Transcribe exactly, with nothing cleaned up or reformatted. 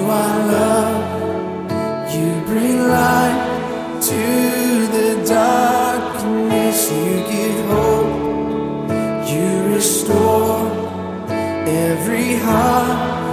I love. You bring light to the darkness. You give hope. You restore every heart